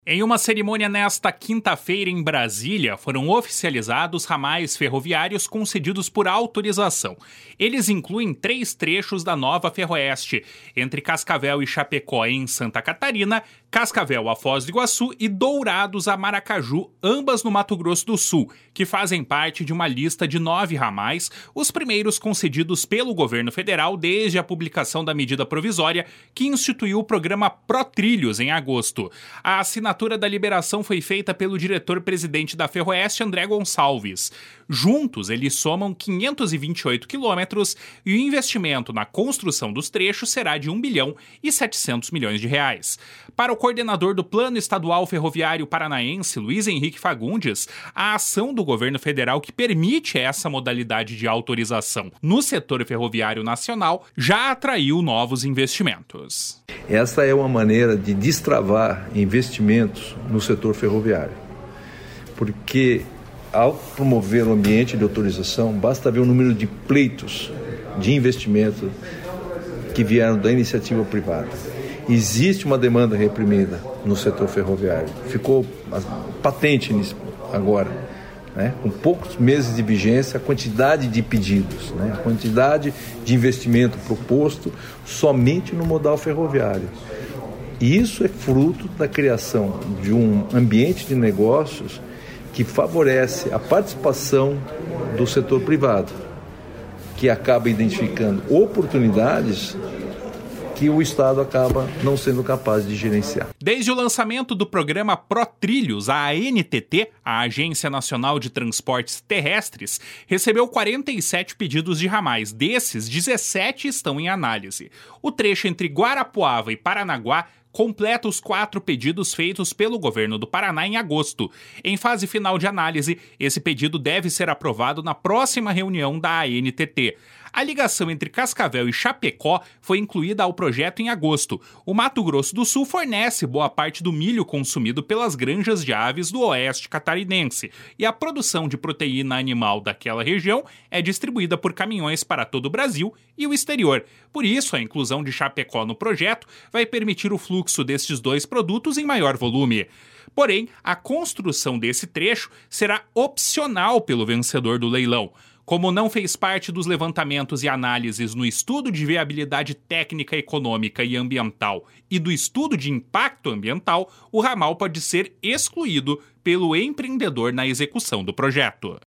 Em uma cerimônia nesta quinta-feira em Brasília, foram oficializados ramais ferroviários concedidos por autorização. Eles incluem 3 trechos da nova Ferroeste, entre Cascavel e Chapecó em Santa Catarina, Cascavel a Foz do Iguaçu e Dourados a Maracaju, ambas no Mato Grosso do Sul, que fazem parte de uma lista de 9 ramais, os primeiros concedidos pelo governo federal desde a publicação da medida provisória que instituiu o programa ProTrilhos em agosto. A assinatura da liberação foi feita pelo diretor-presidente da Ferroeste, André Gonçalves. Juntos, eles somam 528 quilômetros e o investimento na construção dos trechos será de 1 bilhão e 700 milhões de reais. Para o coordenador do Plano Estadual Ferroviário Paranaense, Luiz Henrique Fagundes, a ação do governo federal que permite essa modalidade de autorização no setor ferroviário nacional já atraiu novos investimentos. Essa é uma maneira de destravar investimentos no setor ferroviário, porque ao promover o ambiente de autorização, basta ver o número de pleitos de investimento que vieram da iniciativa privada. Existe uma demanda reprimida no setor ferroviário. Ficou patente nisso agora, né? Com poucos meses de vigência, a quantidade de pedidos, né? A quantidade de investimento proposto somente no modal ferroviário. E isso é fruto da criação de um ambiente de negócios que favorece a participação do setor privado, que acaba identificando oportunidades que o Estado acaba não sendo capaz de gerenciar. Desde o lançamento do programa ProTrilhos, a ANTT, a Agência Nacional de Transportes Terrestres, recebeu 47 pedidos de ramais. Desses, 17 estão em análise. O trecho entre Guarapuava e Paranaguá completa os 4 pedidos feitos pelo governo do Paraná em agosto. Em fase final de análise, esse pedido deve ser aprovado na próxima reunião da ANTT. A ligação entre Cascavel e Chapecó foi incluída ao projeto em agosto. O Mato Grosso do Sul fornece boa parte do milho consumido pelas granjas de aves do oeste catarinense, e a produção de proteína animal daquela região é distribuída por caminhões para todo o Brasil e o exterior. Por isso, a inclusão de Chapecó no projeto vai permitir o fluxo destes 2 produtos em maior volume. Porém, a construção desse trecho será opcional pelo vencedor do leilão. Como não fez parte dos levantamentos e análises no estudo de viabilidade técnica, econômica e ambiental e do estudo de impacto ambiental, o ramal pode ser excluído pelo empreendedor na execução do projeto.